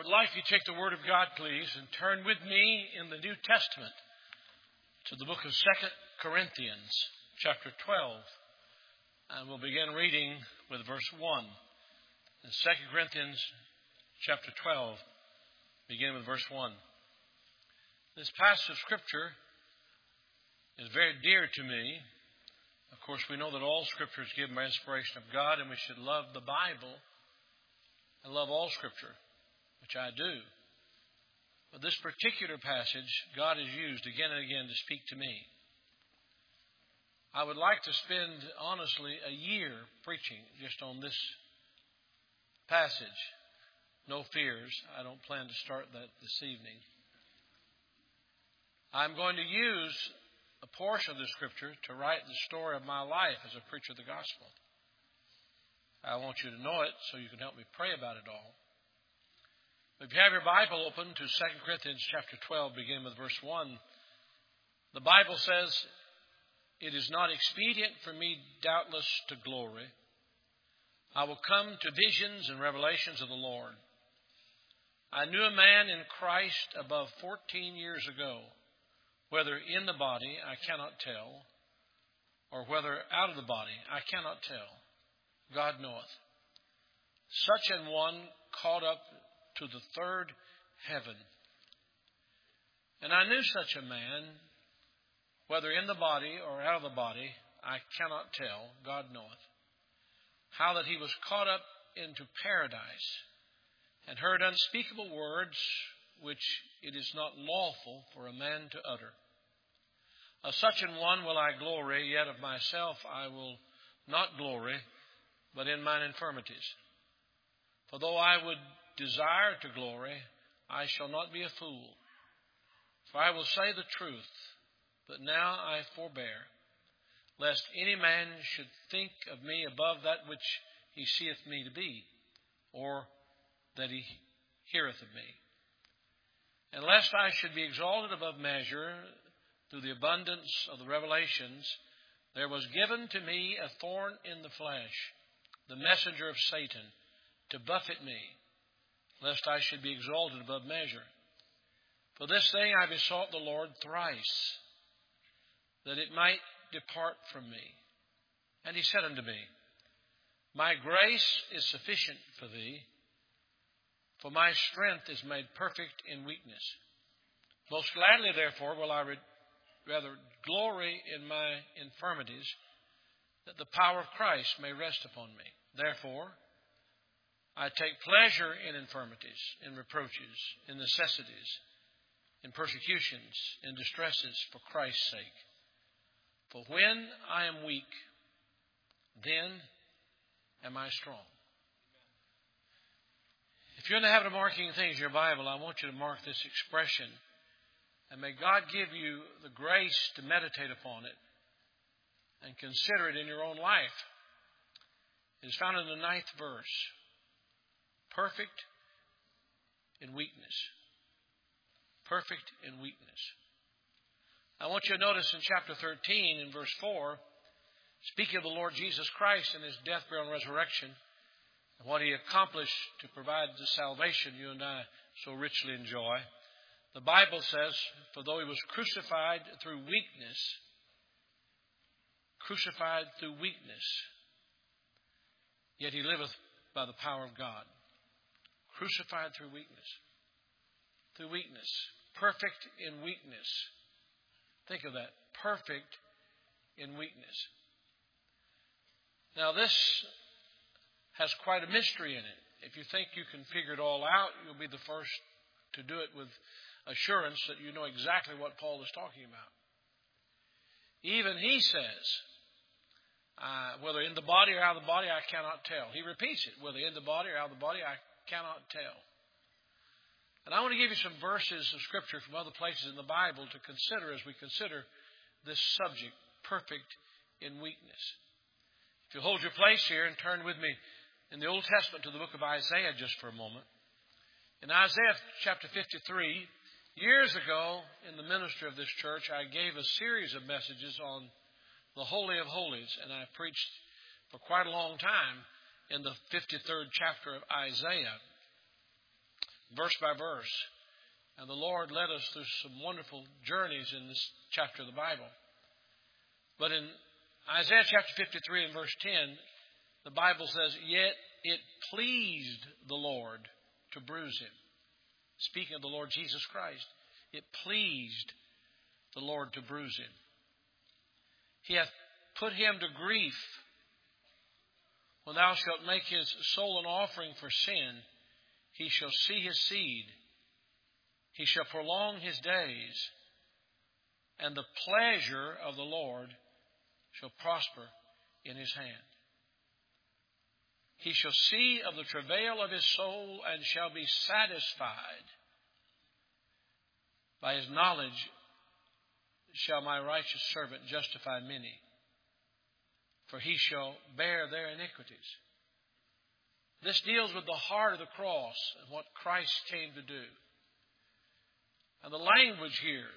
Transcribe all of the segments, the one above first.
would like you to take the Word of God, please, and turn with me in the New Testament to the book of 2 Corinthians, chapter 12. And we'll begin reading with verse 1. In 2 Corinthians, chapter 12, begin with verse 1. This passage of Scripture is very dear to me. Of course, we know that all Scripture is given by inspiration of God, and we should love the Bible and love all Scripture, which I do. But this particular passage, God has used again and again to speak to me. I would like to spend, honestly, a year preaching just on this passage. No fears. I don't plan to start that this evening. I'm going to use a portion of the Scripture to write the story of my life as a preacher of the gospel. I want you to know it so you can help me pray about it all. If you have your Bible open to 2 Corinthians chapter 12, beginning with verse 1, the Bible says, "It is not expedient for me, doubtless, to glory. I will come to visions and revelations of the Lord. I knew a man in Christ above 14 years ago, whether in the body, I cannot tell, or whether out of the body, I cannot tell. God knoweth. Such an one caught up to the third heaven. And I knew such a man, whether in the body or out of the body, I cannot tell, God knoweth, how that he was caught up into paradise, and heard unspeakable words, which it is not lawful for a man to utter. Of such an one will I glory, yet of myself I will not glory, but in mine infirmities. For though I would desire to glory, I shall not be a fool. For I will say the truth, but now I forbear, lest any man should think of me above that which he seeth me to be, or that he heareth of me. And lest I should be exalted above measure through the abundance of the revelations, there was given to me a thorn in the flesh, the messenger of Satan, to buffet me, lest I should be exalted above measure. For this thing I besought the Lord thrice, that it might depart from me. And he said unto me, My grace is sufficient for thee, for my strength is made perfect in weakness. Most gladly, therefore, will I rather glory in my infirmities, that the power of Christ may rest upon me. Therefore, I take pleasure in infirmities, in reproaches, in necessities, in persecutions, in distresses for Christ's sake. For when I am weak, then am I strong." If you're in the habit of marking things in your Bible, I want you to mark this expression. And may God give you the grace to meditate upon it and consider it in your own life. It is found in the 9th verse. Perfect in weakness. Perfect in weakness. I want you to notice in chapter 13, in verse 4, speaking of the Lord Jesus Christ and his death, burial, and resurrection, and what he accomplished to provide the salvation you and I so richly enjoy, the Bible says, "For though he was crucified through weakness, yet he liveth by the power of God." Crucified through weakness. Through weakness. Perfect in weakness. Think of that. Perfect in weakness. Now this has quite a mystery in it. If you think you can figure it all out, you'll be the first to do it with assurance that you know exactly what Paul is talking about. Even he says, whether in the body or out of the body, I cannot tell. He repeats it. Whether in the body or out of the body, I cannot tell. And I want to give you some verses of Scripture from other places in the Bible to consider as we consider this subject, perfect in weakness. If you hold your place here and turn with me in the Old Testament to the book of Isaiah just for a moment. In Isaiah chapter 53, years ago in the ministry of this church, I gave a series of messages on the Holy of Holies, and I preached for quite a long time in the 53rd chapter of Isaiah. verse by verse. And the Lord led us through some wonderful journeys in this chapter of the Bible. But in Isaiah chapter 53 and verse 10, the Bible says, "Yet it pleased the Lord to bruise him." Speaking of the Lord Jesus Christ, it pleased the Lord to bruise him. He hath put him to grief. When thou shalt make his soul an offering for sin, he shall see his seed. He shall prolong his days, and the pleasure of the Lord shall prosper in his hand. He shall see of the travail of his soul and shall be satisfied. By his knowledge shall my righteous servant justify many, for he shall bear their iniquities. This deals with the heart of the cross and what Christ came to do. And the language here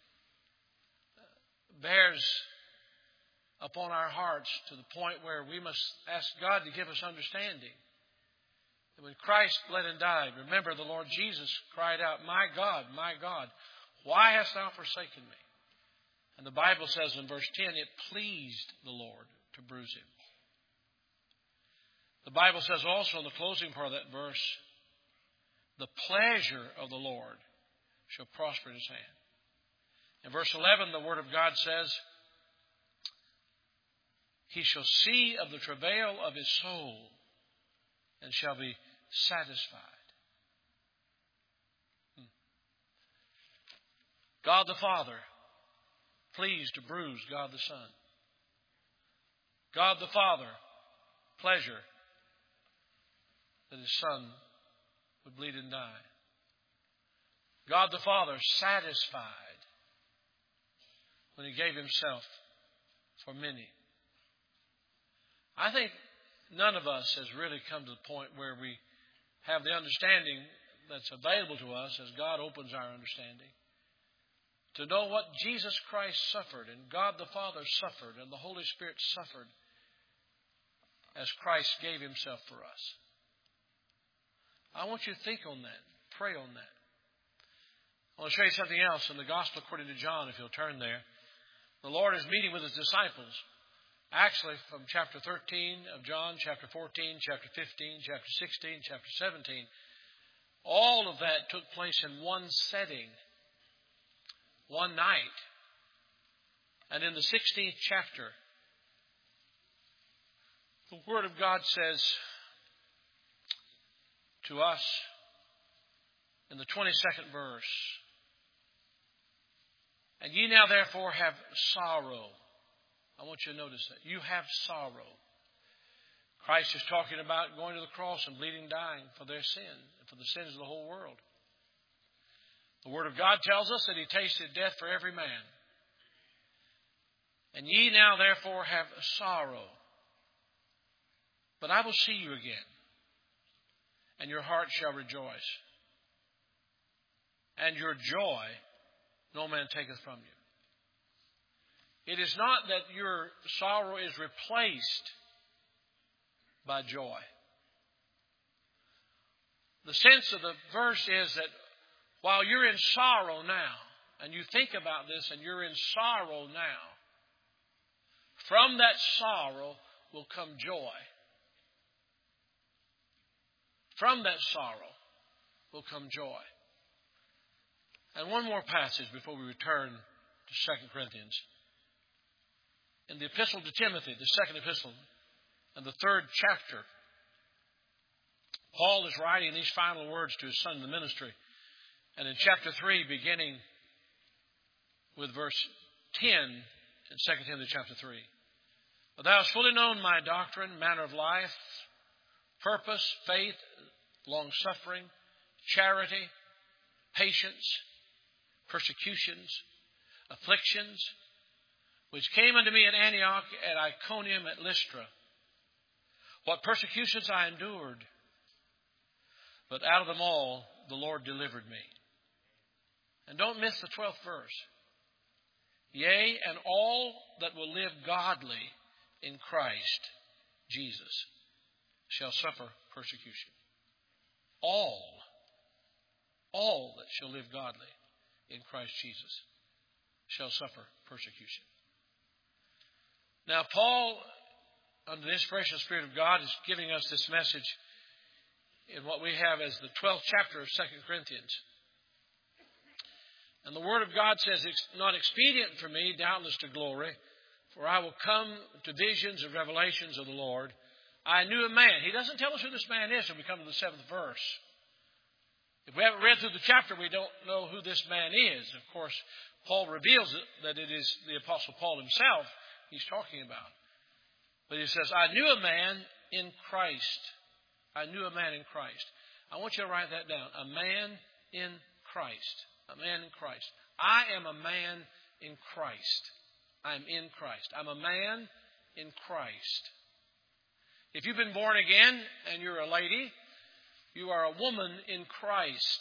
bears upon our hearts to the point where we must ask God to give us understanding. And when Christ bled and died, remember the Lord Jesus cried out, my God, why hast thou forsaken me?" And the Bible says in verse 10, it pleased the Lord to bruise him. The Bible says also in the closing part of that verse, the pleasure of the Lord shall prosper in his hand. In verse 11, the Word of God says, he shall see of the travail of his soul and shall be satisfied. God the Father, pleased to bruise God the Son. God the Father, pleasure that his Son would bleed and die. God the Father, satisfied when he gave himself for many. I think none of us has really come to the point where we have the understanding that's available to us as God opens our understanding, to know what Jesus Christ suffered and God the Father suffered and the Holy Spirit suffered as Christ gave himself for us. I want you to think on that, pray on that. I want to show you something else in the Gospel according to John, if you'll turn there. The Lord is meeting with his disciples. Actually, from chapter 13 of John, chapter 14, chapter 15, chapter 16, chapter 17, all of that took place in one setting, one night. And in the 16th chapter, the Word of God says to us in the 22nd verse, "And ye now therefore have sorrow." I want you to notice that. You have sorrow. Christ is talking about going to the cross and bleeding, dying for their sin and for the sins of the whole world. The Word of God tells us that he tasted death for every man. "And ye now therefore have sorrow. But I will see you again, and your heart shall rejoice. And your joy no man taketh from you." It is not that your sorrow is replaced by joy. The sense of the verse is that while you're in sorrow now, and you think about this and you're in sorrow now, from that sorrow will come joy. From that sorrow will come joy. And one more passage before we return to 2 Corinthians. In the epistle to Timothy, the second epistle, and the 3rd chapter, Paul is writing these final words to his son in the ministry. And in chapter 3, beginning with verse 10 in 2 Timothy chapter 3. "But thou hast fully known my doctrine, manner of life, purpose, faith, long-suffering, charity, patience, persecutions, afflictions, which came unto me at Antioch, at Iconium, at Lystra. What persecutions I endured, but out of them all the Lord delivered me." And don't miss the 12th verse. "Yea, and all that will live godly in Christ Jesus shall suffer persecution." All all that shall live godly in Christ Jesus shall suffer persecution. Now, Paul, under the inspiration of the Spirit of God, is giving us this message in what we have as the 12th chapter of 2 Corinthians. And the Word of God says, it's not expedient for me, doubtless, to glory, for I will come to visions and revelations of the Lord. I knew a man. He doesn't tell us who this man is when we come to the 7th verse. If we haven't read through the chapter, we don't know who this man is. Of course, Paul reveals it, that it is the Apostle Paul himself he's talking about. But he says, I knew a man in Christ. I knew a man in Christ. I want you to write that down. A man in Christ. A man in Christ. I am a man in Christ. I'm in Christ. I'm a man in Christ. If you've been born again and you're a lady, you are a woman in Christ.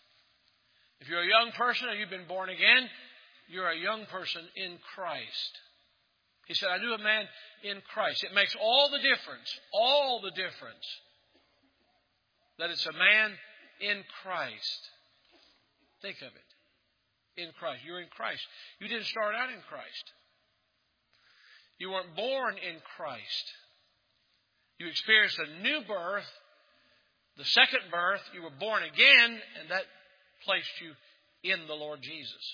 If you're a young person and you've been born again, you're a young person in Christ. He said, I knew a man in Christ. It makes all the difference, that it's a man in Christ. Think of it. In Christ. You're in Christ. You didn't start out in Christ. You weren't born in Christ. You experienced a new birth. The second birth, you were born again, and that placed you in the Lord Jesus.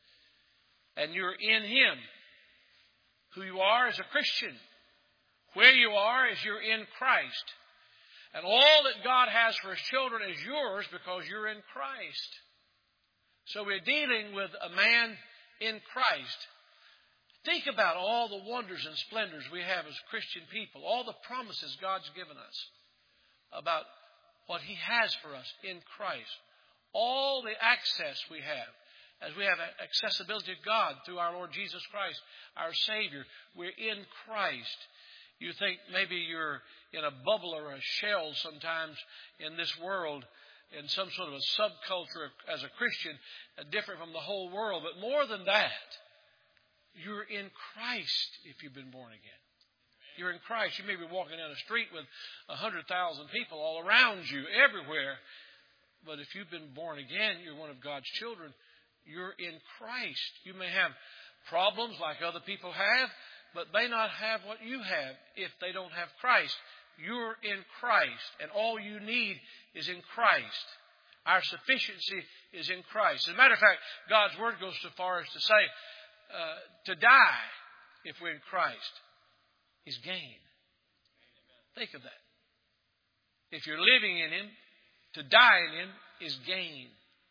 And you're in Him. Who you are is a Christian. Where you are is you're in Christ. And all that God has for His children is yours because you're in Christ. So we're dealing with a man in Christ. Think about all the wonders and splendors we have as Christian people. All the promises God's given us about what He has for us in Christ. All the access we have. As we have accessibility to God through our Lord Jesus Christ, our Savior. We're in Christ. You think maybe you're in a bubble or a shell sometimes in this world, in some sort of a subculture as a Christian, different from the whole world. But more than that, you're in Christ if you've been born again. You're in Christ. You may be walking down the street with 100,000 people all around you, everywhere. But if you've been born again, you're one of God's children. You're in Christ. You may have problems like other people have, but may not have what you have if they don't have Christ. You're in Christ, and all you need is in Christ. Our sufficiency is in Christ. As a matter of fact, God's Word goes so far as to say, to die, if we're in Christ, is gain. Think of that. If you're living in Him, to die in Him is gain.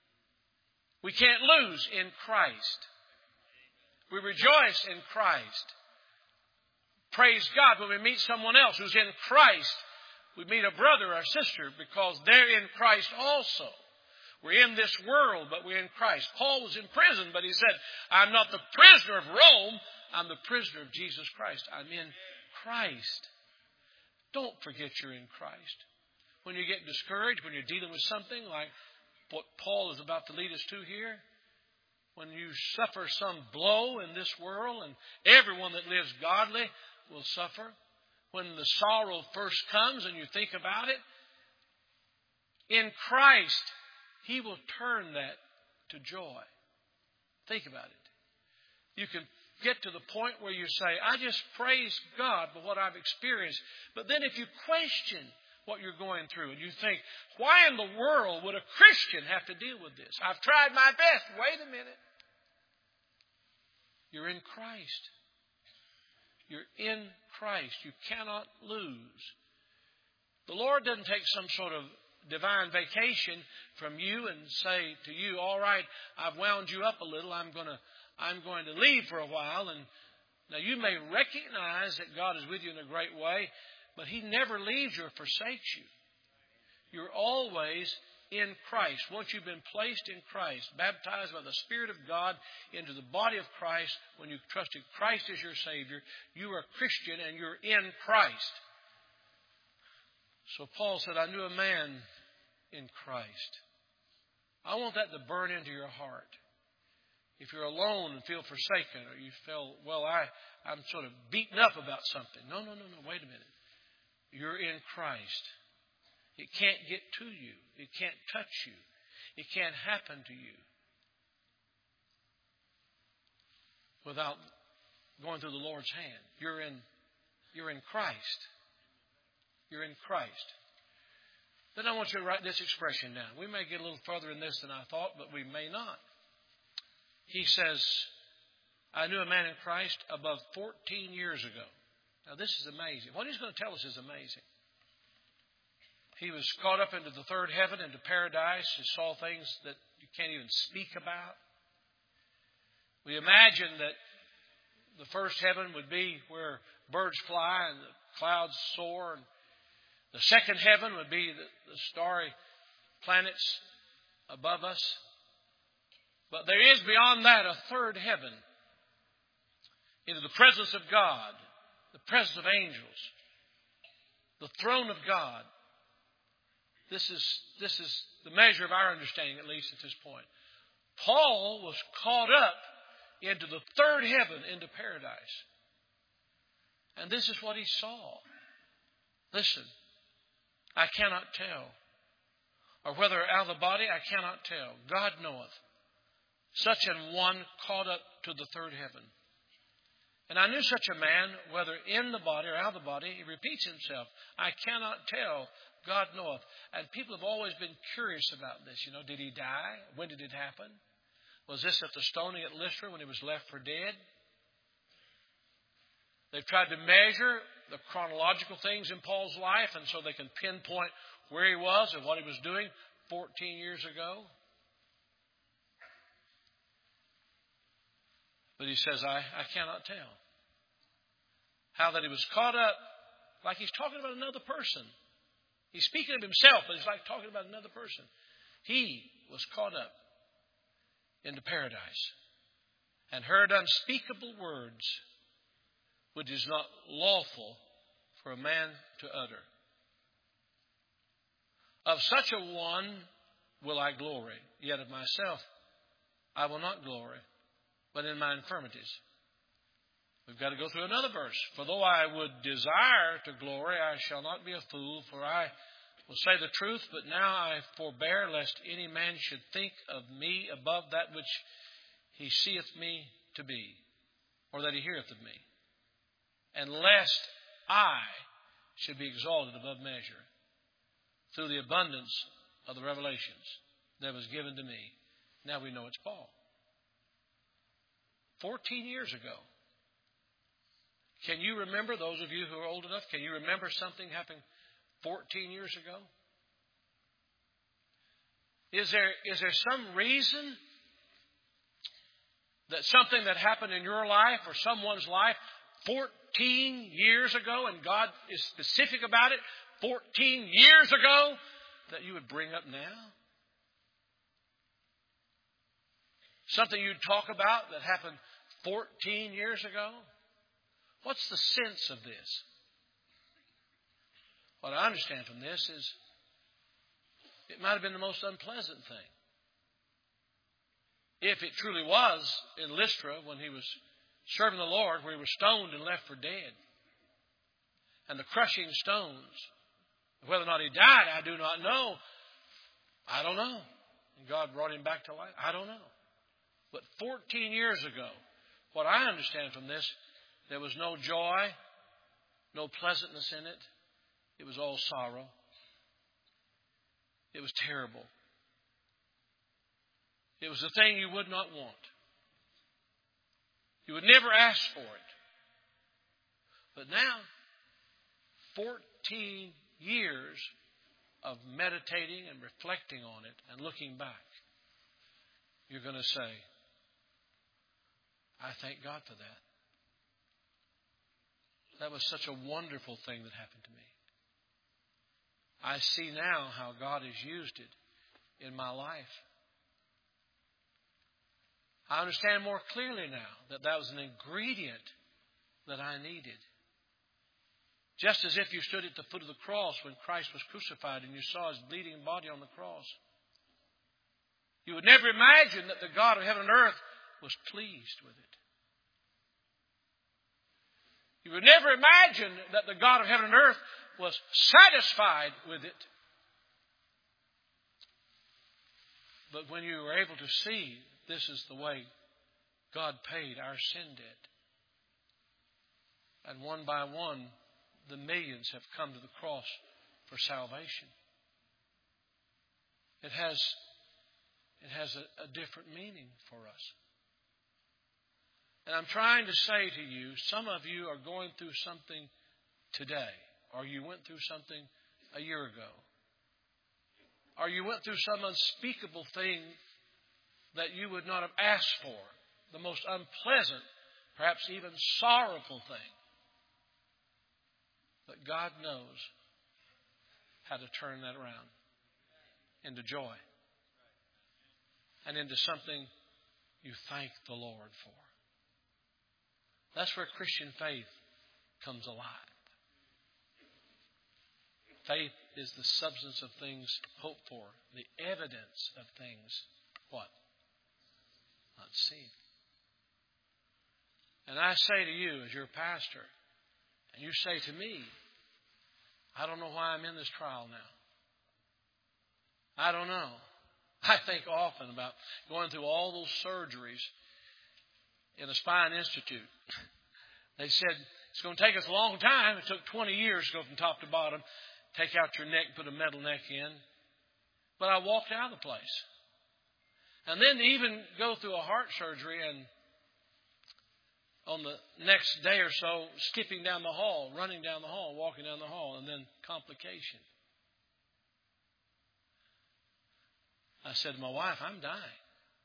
We can't lose in Christ. We rejoice in Christ. Praise God when we meet someone else who's in Christ. We meet a brother or sister because they're in Christ also. We're in this world, but we're in Christ. Paul was in prison, but he said, I'm not the prisoner of Rome. I'm the prisoner of Jesus Christ. I'm in Christ. Don't forget you're in Christ. When you get discouraged, when you're dealing with something like what Paul is about to lead us to here, when you suffer some blow in this world, and everyone that lives godly will suffer, when the sorrow first comes and you think about it, in Christ, He will turn that to joy. Think about it. You can get to the point where you say, I just praise God for what I've experienced. But then if you question what you're going through, and you think, why in the world would a Christian have to deal with this? I've tried my best. Wait a minute. You're in Christ. You're in Christ. You cannot lose. The Lord doesn't take some sort of divine vacation from you and say to you, all right, I've wound you up a little. I'm going to leave for a while. And now you may recognize that God is with you in a great way, but He never leaves you or forsakes you. You're always in Christ. Once you've been placed in Christ, baptized by the Spirit of God into the body of Christ, when you've trusted Christ as your Savior, you are a Christian and you're in Christ. So Paul said, I knew a man in Christ. I want that to burn into your heart. If you're alone and feel forsaken, or you feel, I'm sort of beaten up about something. No, wait a minute. You're in Christ. It can't get to you. It can't touch you. It can't happen to you without going through the Lord's hand. You're in Christ. You're in Christ. Then I want you to write this expression down. We may get a little further in this than I thought, but we may not. He says, I knew a man in Christ above 14 years ago. Now this is amazing. What he's going to tell us is amazing. He was caught up into the third heaven, into paradise. He saw things that you can't even speak about. We imagine that the first heaven would be where birds fly and the clouds soar. And the second heaven would be the starry planets above us. But there is beyond that a third heaven, into the presence of God, the presence of angels, the throne of God. This is the measure of our understanding, at least at this point. Paul was caught up into the third heaven, into paradise. And this is what he saw. Listen, I cannot tell. Or whether out of the body, I cannot tell. God knoweth. Such an one caught up to the third heaven. And I knew such a man, whether in the body or out of the body, he repeats himself. I cannot tell. God knoweth. And people have always been curious about this. Did he die? When did it happen? Was this at the stoning at Lystra when he was left for dead? They've tried to measure the chronological things in Paul's life, and so they can pinpoint where he was and what he was doing 14 years ago. But he says, I cannot tell. How that he was caught up, like he's talking about another person. He's speaking of himself, but he's like talking about another person. He was caught up into paradise and heard unspeakable words which is not lawful for a man to utter. Of such a one will I glory, yet of myself I will not glory, but in my infirmities. We've got to go through another verse. For though I would desire to glory, I shall not be a fool, for I will say the truth, but now I forbear, lest any man should think of me above that which he seeth me to be, or that he heareth of me, and lest I should be exalted above measure through the abundance of the revelations that was given to me. Now we know it's Paul. 14 years ago. Can you remember, those of you who are old enough, can you remember something happening 14 years ago? Is there some reason that something that happened in your life or someone's life 14 years ago, and God is specific about it, 14 years ago, that you would bring up now? Something you'd talk about that happened 14 years ago? What's the sense of this? What I understand from this is it might have been the most unpleasant thing. If it truly was in Lystra when he was serving the Lord, where he was stoned and left for dead. And the crushing stones. Whether or not he died, I do not know. I don't know. And God brought him back to life. I don't know. But 14 years ago, what I understand from this, there was no joy, no pleasantness in it. It was all sorrow. It was terrible. It was the thing you would not want. You would never ask for it. But now, 14 years of meditating and reflecting on it and looking back, you're going to say, I thank God for that. That was such a wonderful thing that happened to me. I see now how God has used it in my life. I understand more clearly now that that was an ingredient that I needed. Just as if you stood at the foot of the cross when Christ was crucified and you saw his bleeding body on the cross. You would never imagine that the God of heaven and earth was pleased with it. You would never imagine that the God of heaven and earth was satisfied with it. But when you were able to see this is the way God paid our sin debt, and one by one, the millions have come to the cross for salvation, it has a different meaning for us. And I'm trying to say to you, some of you are going through something today, or you went through something a year ago, or you went through some unspeakable thing that you would not have asked for, the most unpleasant, perhaps even sorrowful thing. But God knows how to turn that around into joy and into something you thank the Lord for. That's where Christian faith comes alive. Faith is the substance of things hoped for, the evidence of things, what? Not seen. And I say to you, as your pastor, and you say to me, I don't know why I'm in this trial now. I don't know. I think often about going through all those surgeries in a spine institute. They said, it's going to take us a long time. It took 20 years to go from top to bottom, take out your neck, put a metal neck in. But I walked out of the place. And then to even go through a heart surgery and on the next day or so, skipping down the hall, running down the hall, walking down the hall, and then complication. I said to my wife, I'm dying.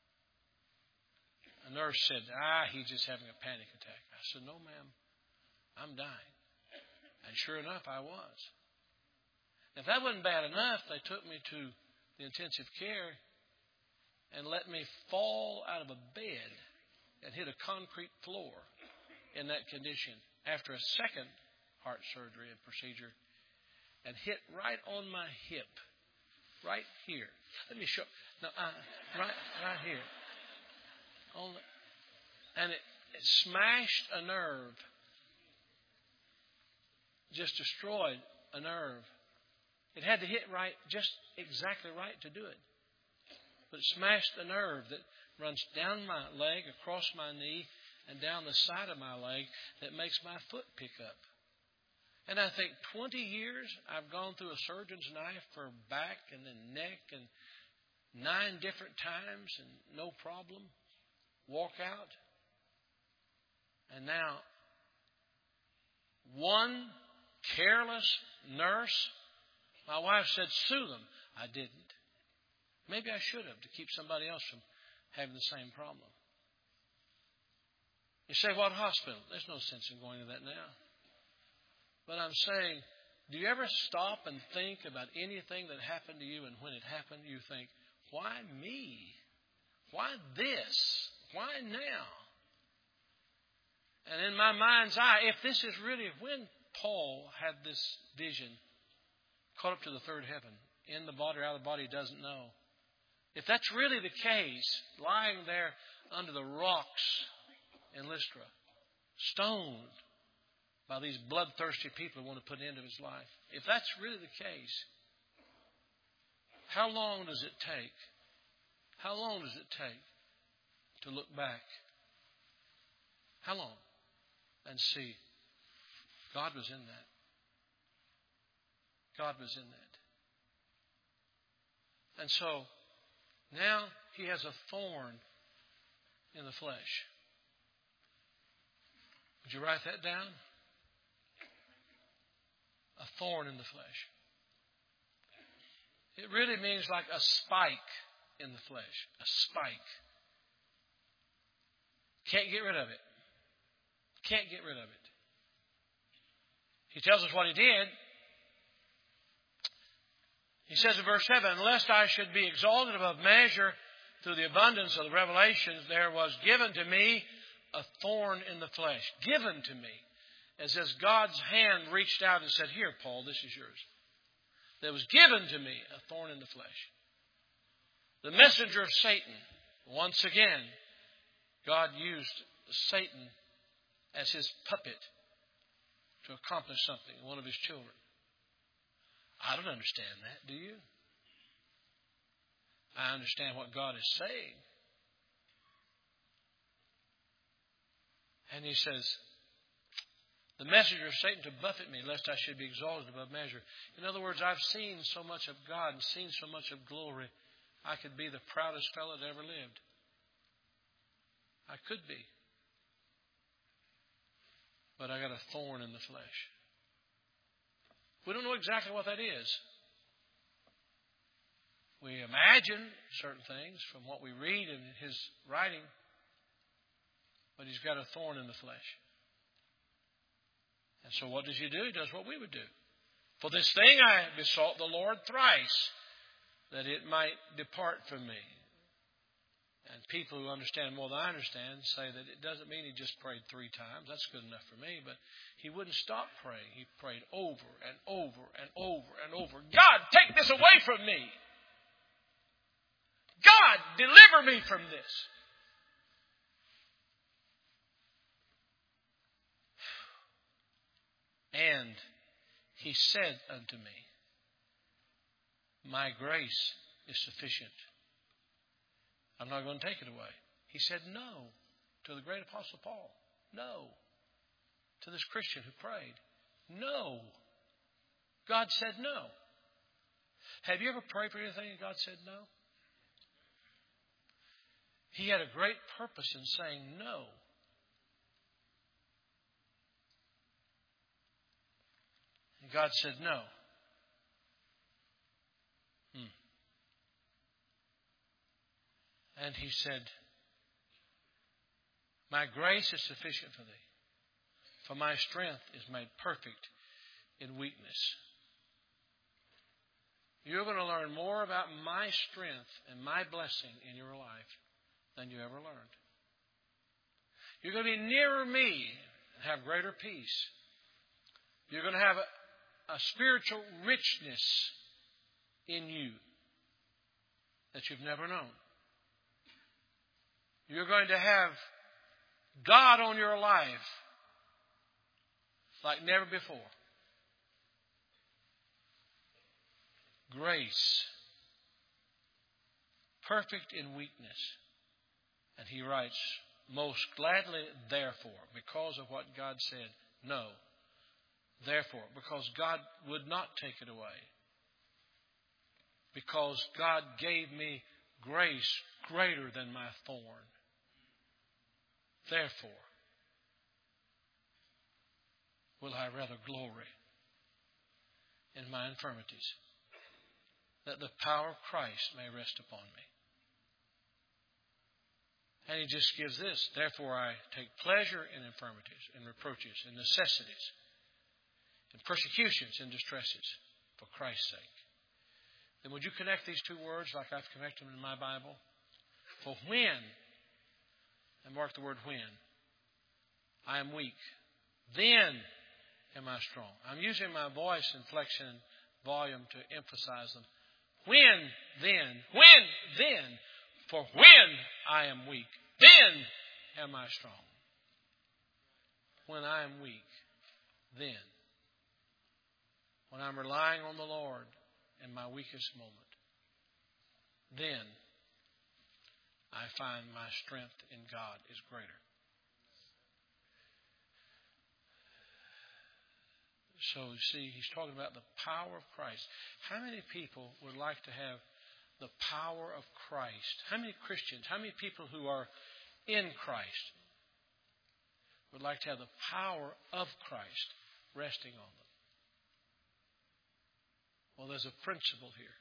A nurse said, he's just having a panic attack. I said, no, ma'am, I'm dying. And sure enough, I was. If that wasn't bad enough, they took me to the intensive care and let me fall out of a bed and hit a concrete floor in that condition after a second heart surgery and procedure, and hit right on my hip, right here. Let me show. No, right here. And it smashed a nerve, just destroyed a nerve. It had to hit right, just exactly right to do it. But it smashed a nerve that runs down my leg, across my knee, and down the side of my leg that makes my foot pick up. And I think 20 years I've gone through a surgeon's knife for back and then neck and 9 different times and no problem. Walk out. And now, one careless nurse, my wife said, sue them. I didn't. Maybe I should have to keep somebody else from having the same problem. You say, what hospital? There's no sense in going to that now. But I'm saying, do you ever stop and think about anything that happened to you, and when it happened, you think, why me? Why this? Why now? And in my mind's eye, if this is really when Paul had this vision, caught up to the third heaven, in the body or out of the body, he doesn't know. If that's really the case, lying there under the rocks in Lystra, stoned by these bloodthirsty people who want to put an end to his life, if that's really the case, how long does it take? How long does it take to look back? How long? And see, God was in that. God was in that. And so, now he has a thorn in the flesh. Would you write that down? A thorn in the flesh. It really means like a spike in the flesh. A spike. Can't get rid of it. Can't get rid of it. He tells us what he did. He says in verse 7, lest I should be exalted above measure through the abundance of the revelations, there was given to me a thorn in the flesh. Given to me. As if God's hand reached out and said, here, Paul, this is yours. There was given to me a thorn in the flesh. The messenger of Satan. Once again, God used Satan as his puppet to accomplish something in one of his children. I don't understand that, do you? I understand what God is saying. And he says, the messenger of Satan to buffet me, lest I should be exalted above measure. In other words, I've seen so much of God and seen so much of glory, I could be the proudest fellow that ever lived. I could be. But I got a thorn in the flesh. We don't know exactly what that is. We imagine certain things from what we read in his writing, but he's got a thorn in the flesh. And so what does he do? He does what we would do. For this thing I besought the Lord thrice, that it might depart from me. And people who understand more than I understand say that it doesn't mean he just prayed 3 times. That's good enough for me. But he wouldn't stop praying. He prayed over and over and over and over. God, take this away from me. God, deliver me from this. And he said unto me, my grace is sufficient. I'm not going to take it away. He said no to the great Apostle Paul. No. To this Christian who prayed. No. God said no. Have you ever prayed for anything and God said no? He had a great purpose in saying no. And God said no. And he said, my grace is sufficient for thee, for my strength is made perfect in weakness. You're going to learn more about my strength and my blessing in your life than you ever learned. You're going to be nearer me and have greater peace. You're going to have a spiritual richness in you that you've never known. You're going to have God on your life like never before. Grace. Perfect in weakness. And he writes, most gladly, therefore, because of what God said, no. Therefore, because God would not take it away. Because God gave me grace greater than my thorn. Therefore, will I rather glory in my infirmities, that the power of Christ may rest upon me. And he just gives this. Therefore, I take pleasure in infirmities, in reproaches, in necessities, in persecutions, in distresses, for Christ's sake. Then would you connect these 2 words like I've connected them in my Bible? For when, and mark the word when, I am weak, then am I strong. I'm using my voice inflection and volume to emphasize them. When, then, for when I am weak, then am I strong. When I am weak, then. When I'm relying on the Lord in my weakest moment, then I find my strength in God is greater. So, see, he's talking about the power of Christ. How many people would like to have the power of Christ? How many Christians, how many people who are in Christ would like to have the power of Christ resting on them? Well, there's a principle here.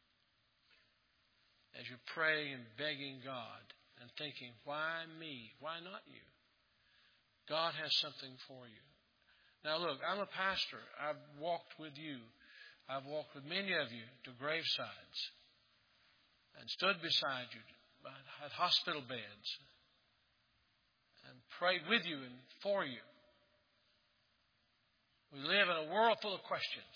As you're praying and begging God and thinking, why me? Why not you? God has something for you. Now look, I'm a pastor. I've walked with you. I've walked with many of you to gravesides and stood beside you at hospital beds and prayed with you and for you. We live in a world full of questions.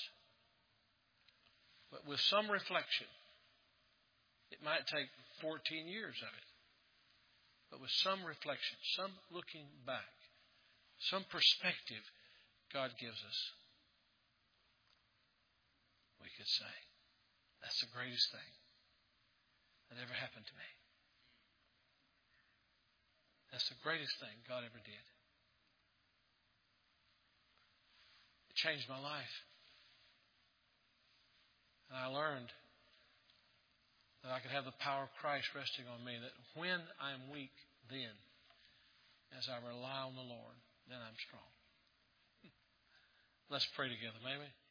But with some reflection, it might take 14 years of it. But with some reflection, some looking back, some perspective God gives us, we could say, that's the greatest thing. that ever happened to me. That's the greatest thing God ever did. It changed my life. And I learned that I could have the power of Christ resting on me, that when I am weak, then, as I rely on the Lord, then I'm strong. Let's pray together, may we?